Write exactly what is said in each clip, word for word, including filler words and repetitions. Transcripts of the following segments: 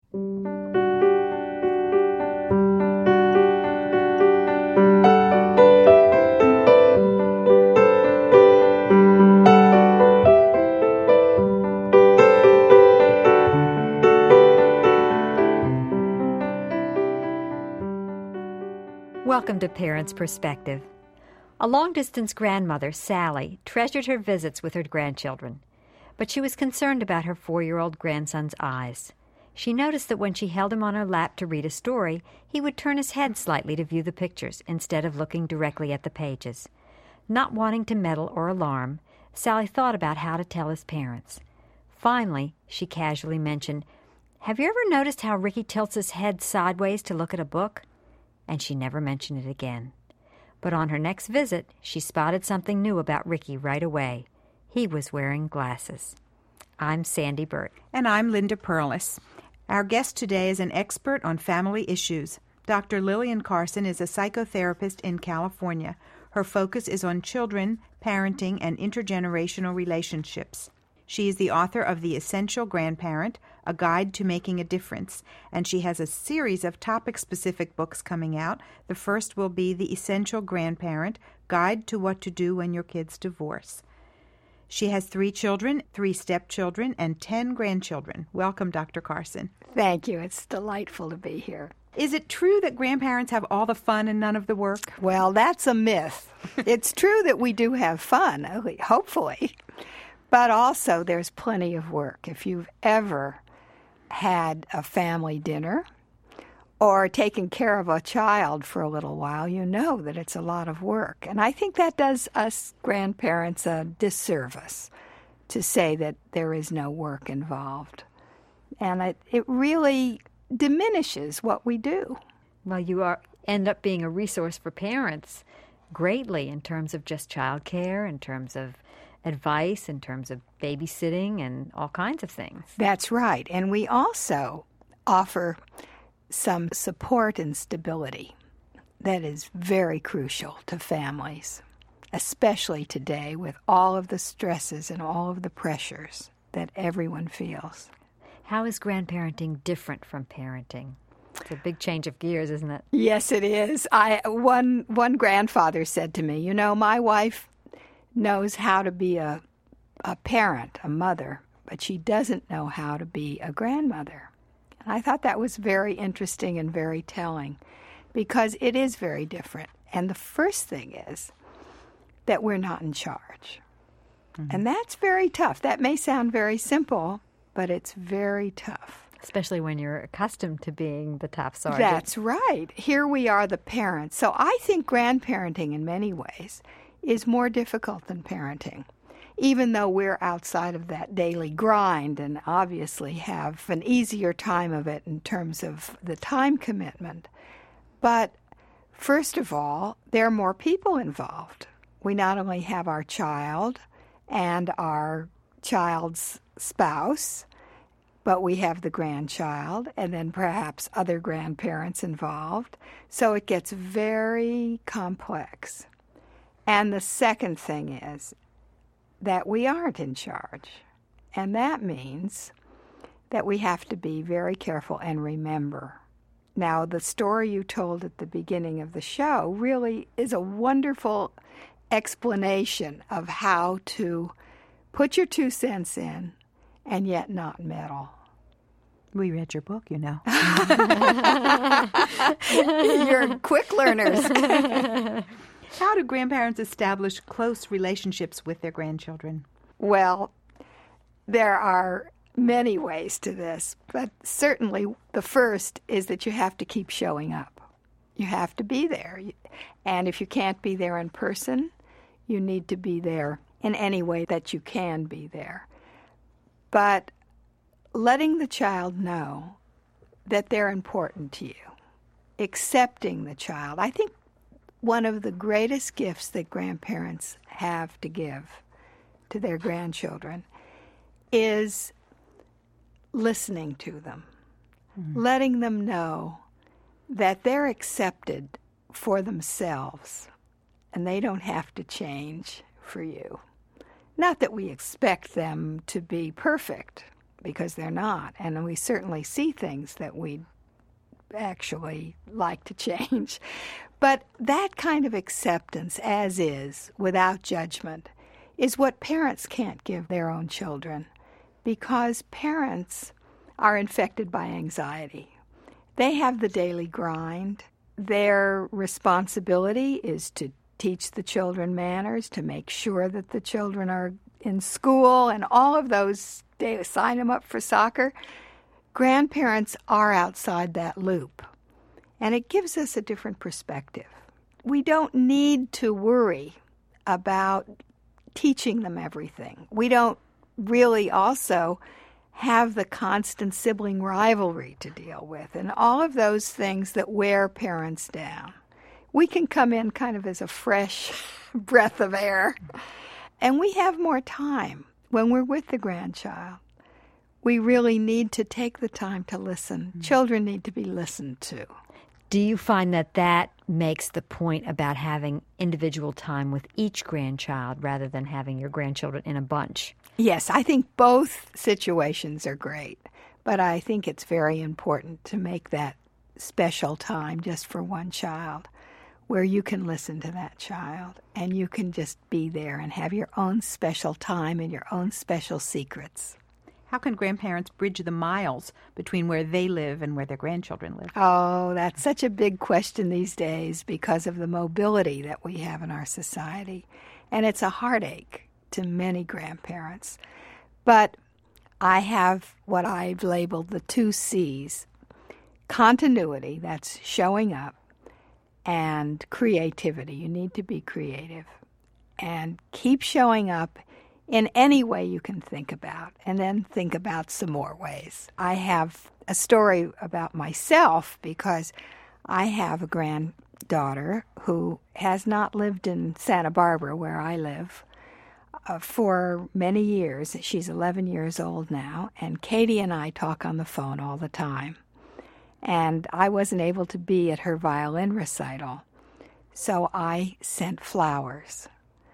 Welcome to Parents' Perspective. A long-distance grandmother, Sally, treasured her visits with her grandchildren, but she was concerned about her four-year-old grandson's eyes. She noticed that when she held him on her lap to read a story, he would turn his head slightly to view the pictures instead of looking directly at the pages. Not wanting to meddle or alarm, Sally thought about how to tell his parents. Finally, she casually mentioned, "Have you ever noticed how Ricky tilts his head sideways to look at a book?" And she never mentioned it again. But on her next visit, she spotted something new about Ricky right away. He was wearing glasses. I'm Sandy Burt. And I'm Linda Perlis. Our guest today is an expert on family issues. Doctor Lillian Carson is a psychotherapist in California. Her focus is on children, parenting, and intergenerational relationships. She is the author of The Essential Grandparent, A Guide to Making a Difference, and she has a series of topic-specific books coming out. The first will be The Essential Grandparent, Guide to What to Do When Your Kids Divorce. She has three children, three stepchildren, and ten grandchildren. Welcome, Doctor Carson. Thank you. It's delightful to be here. Is it true that grandparents have all the fun and none of the work? Well, that's a myth. It's true that we do have fun, hopefully. But also, there's plenty of work. If you've ever had a family dinner or taken care of a child for a little while, you know that it's a lot of work. And I think that does us grandparents a disservice to say that there is no work involved. And it, it really diminishes what we do. Well, you are end up being a resource for parents greatly in terms of just child care, in terms of advice, in terms of babysitting and all kinds of things. That's right. And we also offer some support and stability that is very crucial to families, especially today with all of the stresses and all of the pressures that everyone feels. How is grandparenting different from parenting? It's a big change of gears, isn't it? Yes, it is. I one one grandfather said to me, you know, my wife knows how to be a a parent, a mother, but she doesn't know how to be a grandmother. And I thought that was very interesting and very telling because it is very different. And the first thing is that we're not in charge. Mm-hmm. And that's very tough. That may sound very simple, but it's very tough. Especially when you're accustomed to being the top sergeant. That's right. Here we are, the parents. So I think grandparenting in many ways is more difficult than parenting, even though we're outside of that daily grind and obviously have an easier time of it in terms of the time commitment. But first of all, there are more people involved. We not only have our child and our child's spouse, but we have the grandchild and then perhaps other grandparents involved. So it gets very complex. And the second thing is that we aren't in charge. And that means that we have to be very careful and remember. Now, the story you told at the beginning of the show really is a wonderful explanation of how to put your two cents in and yet not meddle. We read your book, you know. You're quick learners. How do grandparents establish close relationships with their grandchildren? Well, there are many ways to this, but certainly the first is that you have to keep showing up. You have to be there. And if you can't be there in person, you need to be there in any way that you can be there. But letting the child know that they're important to you, accepting the child. I think one of the greatest gifts that grandparents have to give to their grandchildren is listening to them, mm-hmm. letting them know that they're accepted for themselves and they don't have to change for you. Not that we expect them to be perfect, because they're not. And we certainly see things that we actually like to change. But that kind of acceptance as is, without judgment, is what parents can't give their own children, because parents are infected by anxiety. They have the daily grind. Their responsibility is to teach the children manners, to make sure that the children are in school, and all of those, they sign them up for soccer. Grandparents are outside that loop, and it gives us a different perspective. We don't need to worry about teaching them everything. We don't really also have the constant sibling rivalry to deal with, and all of those things that wear parents down. We can come in kind of as a fresh breath of air, and we have more time when we're with the grandchild. We really need to take the time to listen. Mm-hmm. Children need to be listened to. Do you find that that makes the point about having individual time with each grandchild rather than having your grandchildren in a bunch? Yes, I think both situations are great, but I think it's very important to make that special time just for one child, where you can listen to that child and you can just be there and have your own special time and your own special secrets. How can grandparents bridge the miles between where they live and where their grandchildren live? Oh, that's such a big question these days because of the mobility that we have in our society. And it's a heartache to many grandparents. But I have what I've labeled the two C's. Continuity, that's showing up, and creativity. You need to be creative. And keep showing up in any way you can think about, and then think about some more ways. I have a story about myself because I have a granddaughter who has not lived in Santa Barbara, where I live, uh, for many years. She's eleven years old now, and Katie and I talk on the phone all the time. And I wasn't able to be at her violin recital, so I sent flowers.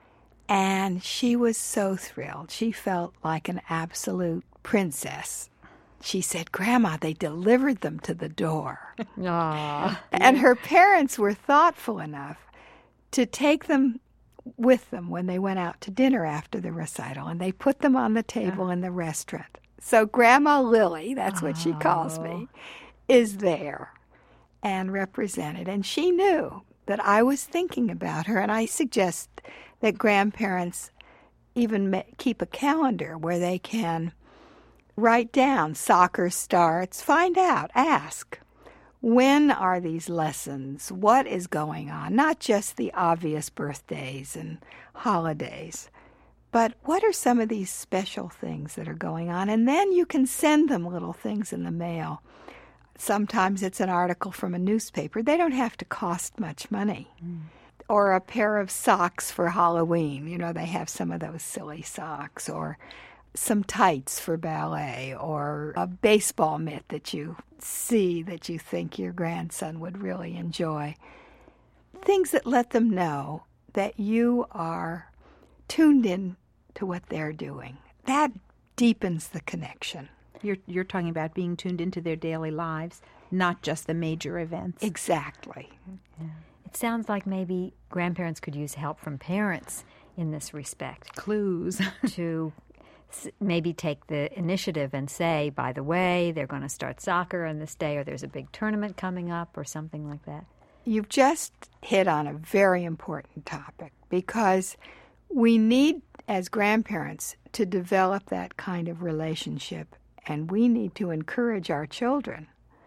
And she was so thrilled. She felt like an absolute princess. She said, "Grandma, they delivered them to the door." Aww. And her parents were thoughtful enough to take them with them when they went out to dinner after the recital, and they put them on the table in the restaurant. So Grandma Lily, that's what she calls me, is there and represented. And she knew that I was thinking about her, and I suggest that grandparents even keep a calendar where they can write down soccer starts, find out, ask, when are these lessons? What is going on? Not just the obvious birthdays and holidays, but what are some of these special things that are going on? And then you can send them little things in the mail. Sometimes it's an article from a newspaper. They don't have to cost much money. Mm. Or a pair of socks for Halloween. You know, they have some of those silly socks. Or some tights for ballet. Or a baseball mitt that you see that you think your grandson would really enjoy. Things that let them know that you are tuned in to what they're doing. That deepens the connection. You're you're talking about being tuned into their daily lives, not just the major events. Exactly. Yeah. It sounds like maybe grandparents could use help from parents in this respect. Clues. To maybe take the initiative and say, by the way, they're going to start soccer on this day, or there's a big tournament coming up, or something like that. You've just hit on a very important topic, because we need, as grandparents, to develop that kind of relationship. And we need to encourage our children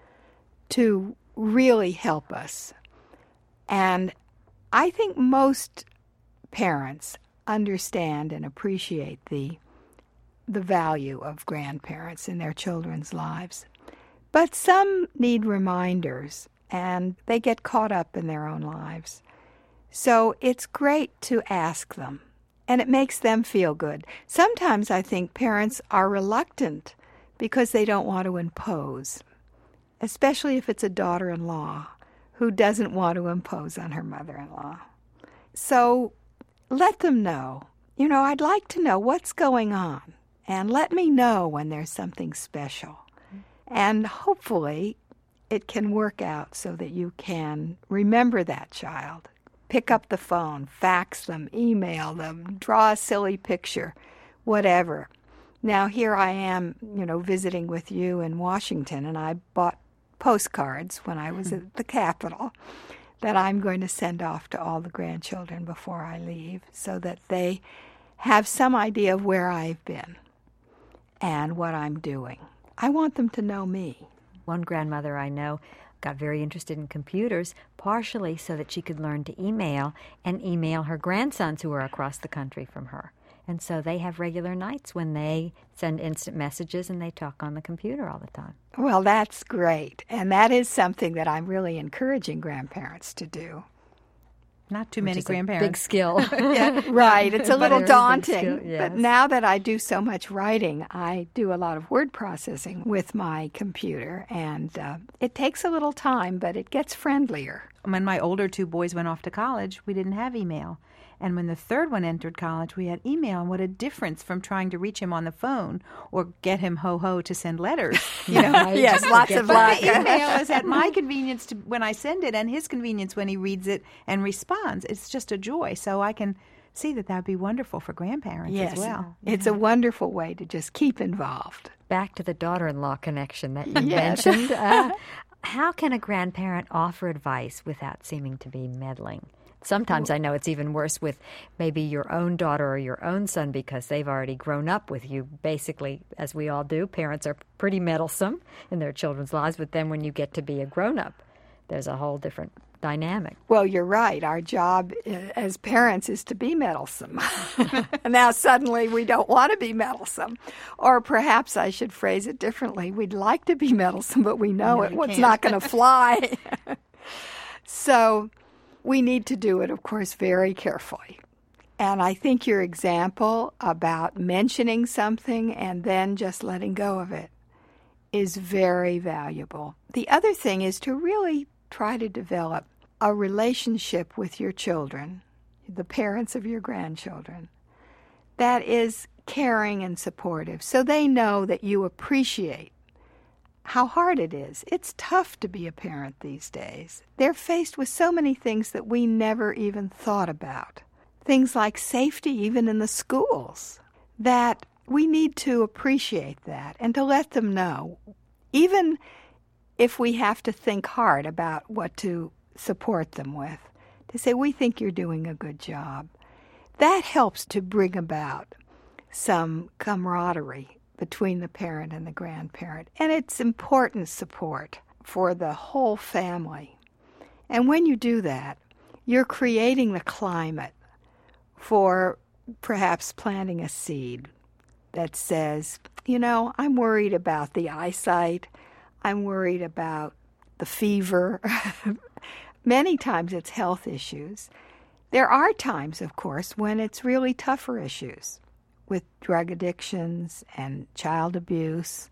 to really help us. And I think most parents understand and appreciate the the value of grandparents in their children's lives. But some need reminders, and they get caught up in their own lives. So it's great to ask them, and it makes them feel good. Sometimes I think parents are reluctant because they don't want to impose, especially if it's a daughter-in-law who doesn't want to impose on her mother-in-law. So let them know, you know, I'd like to know what's going on. and let me know when there's something special. And hopefully it can work out so that you can remember that child. Pick up the phone, fax them, email them, draw a silly picture, whatever. Now here I am, you know, visiting with you in Washington, and I bought postcards when I was at the Capitol that I'm going to send off to all the grandchildren before I leave so that they have some idea of where I've been and what I'm doing. I want them to know me. One grandmother I know got very interested in computers, partially so that she could learn to email and email her grandsons who are across the country from her. And so they have regular nights when they send instant messages and they talk on the computer all the time. Well, that's great. And that is something that I'm really encouraging grandparents to do. Not too Which many is grandparents. A big skill. Yeah, right. It's a little But it is a big daunting. skill, yes. But now that I do so much writing, I do a lot of word processing with my computer. And uh, it takes a little time, but it gets friendlier. When my older two boys went off to college, we didn't have email. And when the third one entered college, we had email. And what a difference from trying to reach him on the phone or get him ho-ho to send letters. You know? Right, Yes, just lots forget of But luck. the email is at my convenience to, when I send it and his convenience when he reads it and responds. It's just a joy. So I can see that that would be wonderful for grandparents Yes, as well. it's a wonderful way to just keep involved. Back to the daughter-in-law connection that you Yes. mentioned. Uh, how can a grandparent offer advice without seeming to be meddling? Sometimes I know it's even worse with maybe your own daughter or your own son because they've already grown up with you. Basically, as we all do, parents are pretty meddlesome in their children's lives, but then when you get to be a grown-up, there's a whole different dynamic. Well, you're right. Our job uh, as parents is to be meddlesome. Now, suddenly, we don't want to be meddlesome. Or perhaps I should phrase it differently. We'd like to be meddlesome, but we know No, it, you what's can't. not going to fly. So we need to do it, of course, very carefully. And I think your example about mentioning something and then just letting go of it is very valuable. The other thing is to really try to develop a relationship with your children, the parents of your grandchildren, that is caring and supportive, so they know that you appreciate how hard it is. It's tough to be a parent these days. They're faced with so many things that we never even thought about. Things like safety, even in the schools, that we need to appreciate that and to let them know, even if we have to think hard about what to support them with, to say, we think you're doing a good job. That helps to bring about some camaraderie between the parent and the grandparent. And it's important support for the whole family. And when you do that, you're creating the climate for perhaps planting a seed that says, you know, I'm worried about the eyesight. I'm worried about the fever. Many times it's health issues. There are times, of course, when it's really tougher issues with drug addictions and child abuse.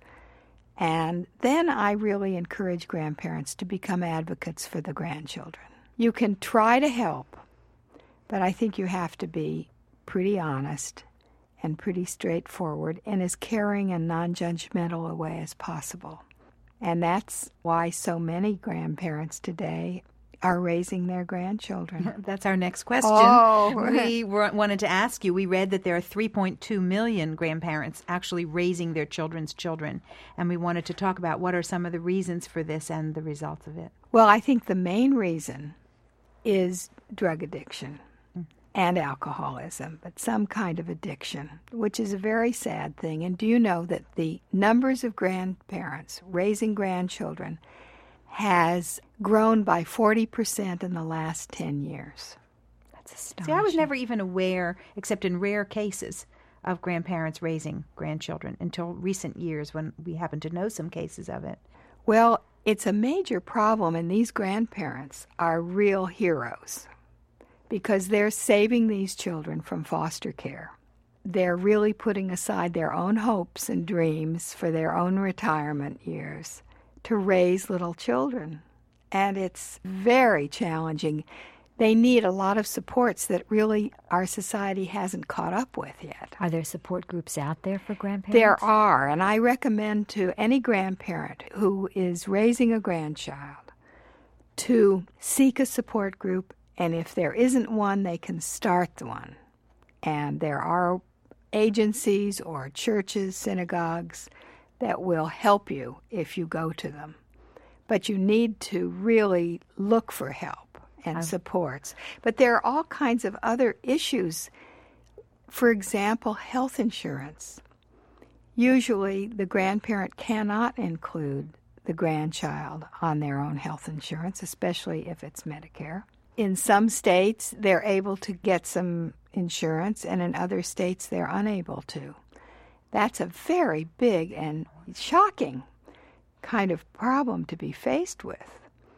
And then I really encourage grandparents to become advocates for the grandchildren. You can try to help, but I think you have to be pretty honest and pretty straightforward in as caring and non-judgmental a way as possible. And that's why so many grandparents today are raising their grandchildren. That's our next question. Oh. We were, wanted to ask you, we read that there are three point two million grandparents actually raising their children's children. And we wanted to talk about what are some of the reasons for this and the results of it. Well, I think the main reason is drug addiction and alcoholism, but some kind of addiction, which is a very sad thing. And do you know that the numbers of grandparents raising grandchildren has grown by forty percent in the last ten years? That's astonishing. See, I was never even aware, except in rare cases, of grandparents raising grandchildren until recent years when we happen to know some cases of it. Well, it's a major problem, and these grandparents are real heroes because they're saving these children from foster care. They're really putting aside their own hopes and dreams for their own retirement years to raise little children. And it's very challenging they need a lot of supports that really our society hasn't caught up with yet. Are there support groups out there for grandparents? There are, and I recommend to any grandparent who is raising a grandchild to seek a support group, and if there isn't one, they can start one. And there are agencies or churches, synagogues that will help you if you go to them. But you need to really look for help and supports. But there are all kinds of other issues. For example, health insurance. Usually the grandparent cannot include the grandchild on their own health insurance, especially if it's Medicare. In some states, they're able to get some insurance, and in other states, they're unable to. That's a very big and shocking kind of problem to be faced with.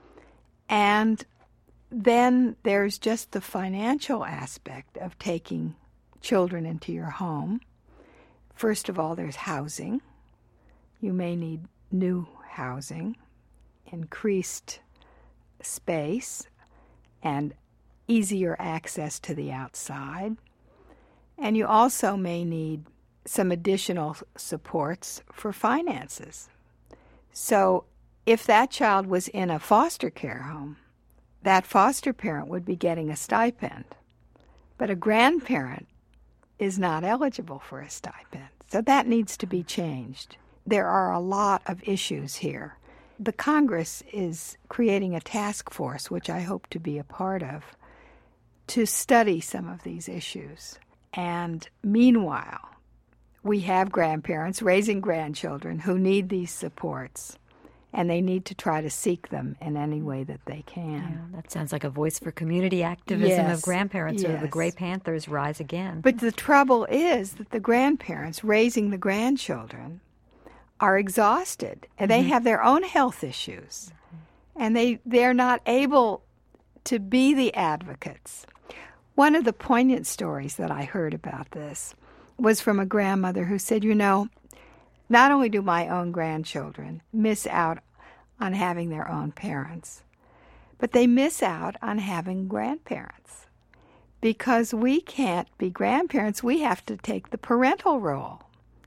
And then there's just the financial aspect of taking children into your home. First of all, there's housing. You may need new housing, increased space, and easier access to the outside. And you also may need some additional supports for finances. So if that child was in a foster care home, that foster parent would be getting a stipend. But a grandparent is not eligible for a stipend. So that needs to be changed. There are a lot of issues here. The Congress is creating a task force, which I hope to be a part of, to study some of these issues. And meanwhile, we have grandparents raising grandchildren who need these supports, and they need to try to seek them in any way that they can. Yeah, that sounds like a voice for community activism yes, of grandparents, yes. or the Gray Panthers rise again. But the trouble is that the grandparents raising the grandchildren are exhausted, and they mm-hmm. have their own health issues, mm-hmm. and they, they're not able to be the advocates. One of the poignant stories that I heard about this was from a grandmother who said, you know, not only do my own grandchildren miss out on having their own parents, but they miss out on having grandparents. Because we can't be grandparents, we have to take the parental role.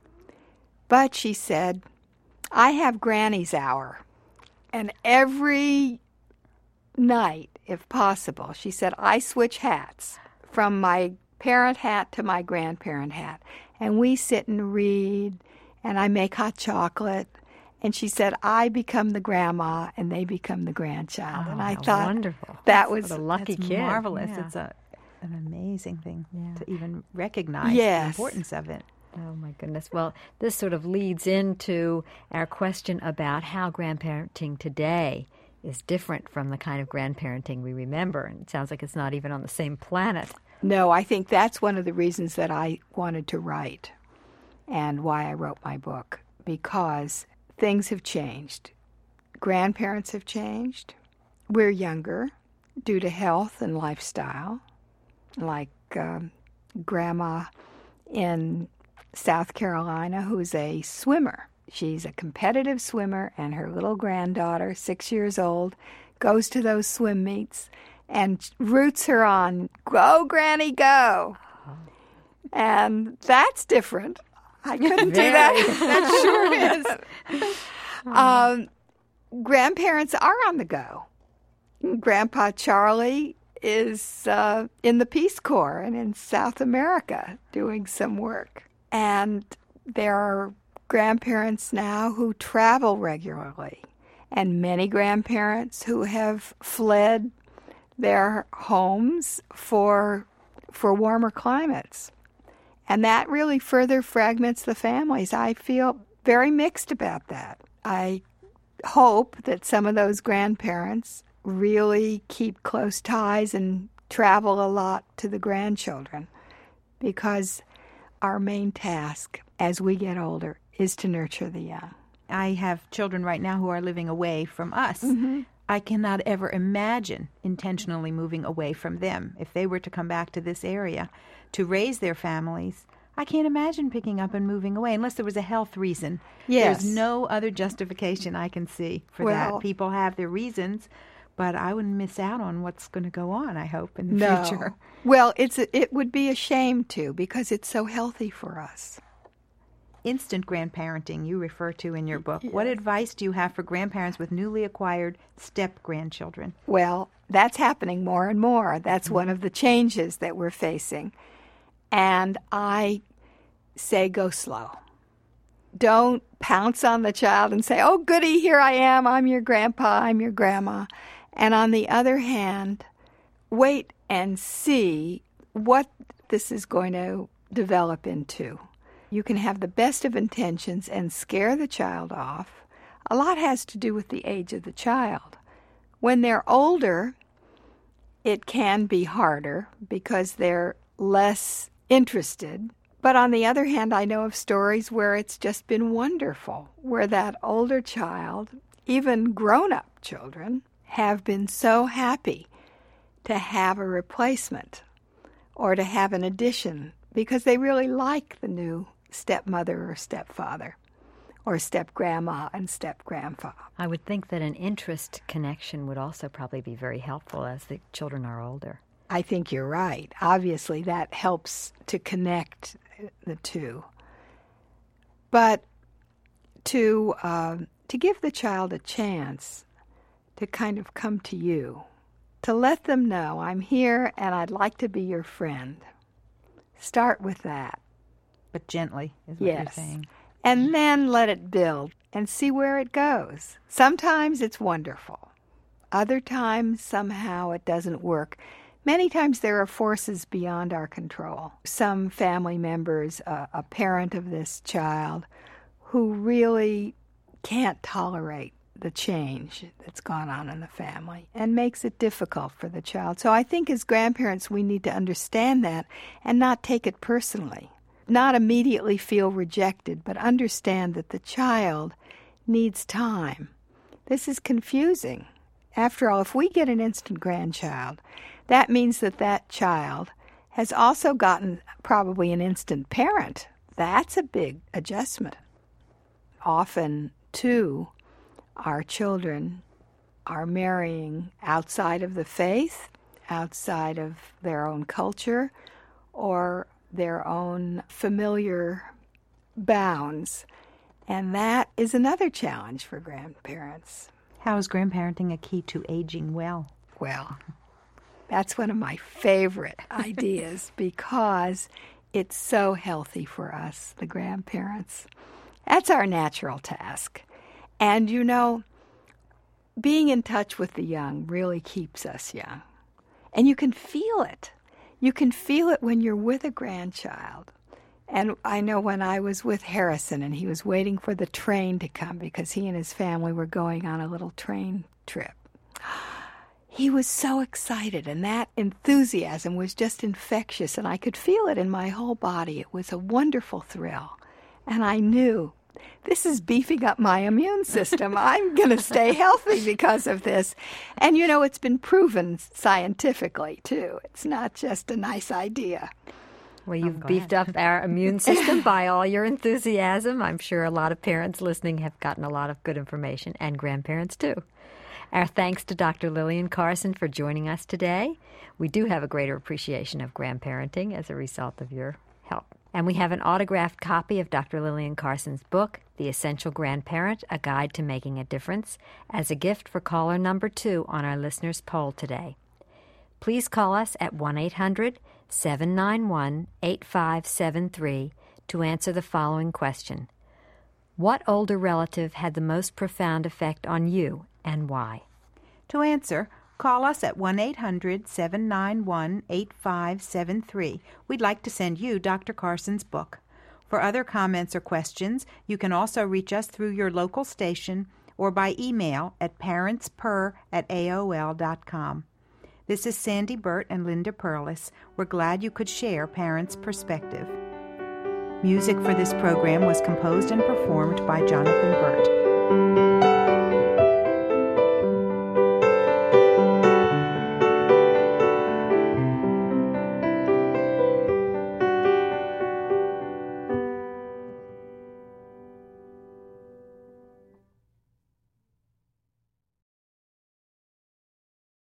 But she said, I have Granny's Hour, and every night, if possible, she said, I switch hats from my parent hat to my grandparent hat, and we sit and read, and I make hot chocolate, and she said, I become the grandma, and they become the grandchild. Oh, and I thought wonderful. that was what a lucky that's kid. marvelous. Yeah. It's a, an amazing thing Yeah. to even recognize Yes. the importance of it. Oh, my goodness. Well, this sort of leads into our question about how grandparenting today is different from the kind of grandparenting we remember. And it sounds like it's not even on the same planet. No, I think that's one of the reasons that I wanted to write and why I wrote my book, because things have changed. Grandparents have changed. We're younger due to health and lifestyle, like um, Grandma in South Carolina, who's a swimmer. She's a competitive swimmer, and her little granddaughter, six years old, goes to those swim meets and roots her on, go, Granny, go. And that's different. I couldn't do that. That sure is. um, grandparents are on the go. Grandpa Charlie is uh, in the Peace Corps and in South America doing some work. And there are grandparents now who travel regularly, and many grandparents who have fled their homes for for warmer climates. And that really further fragments the families. I feel very mixed about that. I hope that some of those grandparents really keep close ties and travel a lot to the grandchildren, because our main task as we get older is to nurture the young. I have children right now who are living away from us. Mm-hmm. I cannot ever imagine intentionally moving away from them. If they were to come back to this area to raise their families, I can't imagine picking up and moving away unless there was a health reason. Yes. There's no other justification I can see for Well, that. People have their reasons, but I wouldn't miss out on what's going to go on, I hope, in the no. future. Well, it's a, it would be a shame to, because it's so healthy for us. Instant grandparenting you refer to in your book. Yes. What advice do you have for grandparents with newly acquired step-grandchildren? Well, that's happening more and more. That's mm-hmm. one of the changes that we're facing. And I say go slow. Don't pounce on the child and say, oh, goody, here I am. I'm your grandpa. I'm your grandma. And on the other hand, wait and see what this is going to develop into. You can have the best of intentions and scare the child off. A lot has to do with the age of the child. When they're older, it can be harder because they're less interested. But on the other hand, I know of stories where it's just been wonderful, where that older child, even grown-up children, have been so happy to have a replacement or to have an addition because they really like the new stepmother or stepfather or step-grandma and step-grandpa. I would think that an interest connection would also probably be very helpful as the children are older. I think you're right. Obviously, that helps to connect the two. But to uh, to give the child a chance to kind of come to you, to let them know, I'm here and I'd like to be your friend. Start with that. But gently, is what yes. you're saying. And then let it build and see where it goes. Sometimes it's wonderful. Other times, somehow, it doesn't work. Many times there are forces beyond our control. Some family members, uh, a parent of this child, who really can't tolerate the change that's gone on in the family and makes it difficult for the child. So I think as grandparents we need to understand that and not take it personally. Not immediately feel rejected, but understand that the child needs time. This is confusing. After all, if we get an instant grandchild, that means that that child has also gotten probably an instant parent. That's a big adjustment. Often, too, our children are marrying outside of the faith, outside of their own culture, or their own familiar bounds. And that is another challenge for grandparents. How is grandparenting a key to aging well? Well, that's one of my favorite ideas because it's so healthy for us, the grandparents. That's our natural task. And, you know, being in touch with the young really keeps us young. And you can feel it. You can feel it when you're with a grandchild. And I know when I was with Harrison and he was waiting for the train to come because he and his family were going on a little train trip. He was so excited, and that enthusiasm was just infectious, and I could feel it in my whole body. It was a wonderful thrill. And I knew, this is beefing up my immune system. I'm going to stay healthy because of this. And, you know, it's been proven scientifically, too. It's not just a nice idea. Well, you've beefed up our immune system by all your enthusiasm. I'm sure a lot of parents listening have gotten a lot of good information, and grandparents, too. Our thanks to Doctor Lillian Carson for joining us today. We do have a greater appreciation of grandparenting as a result of your help. And we have an autographed copy of Doctor Lillian Carson's book, The Essential Grandparent, A Guide to Making a Difference, as a gift for caller number two on our listeners' poll today. Please call us at one eight hundred seven nine one eight five seven three to answer the following question. What older relative had the most profound effect on you and why? To answer, call us at one eight hundred seven nine one eight five seven three. We'd like to send you Doctor Carson's book. For other comments or questions, you can also reach us through your local station or by email at parentsper at A O L dot com. This is Sandy Burt and Linda Perlis. We're glad you could share Parents' Perspective. Music for this program was composed and performed by Jonathan Burt.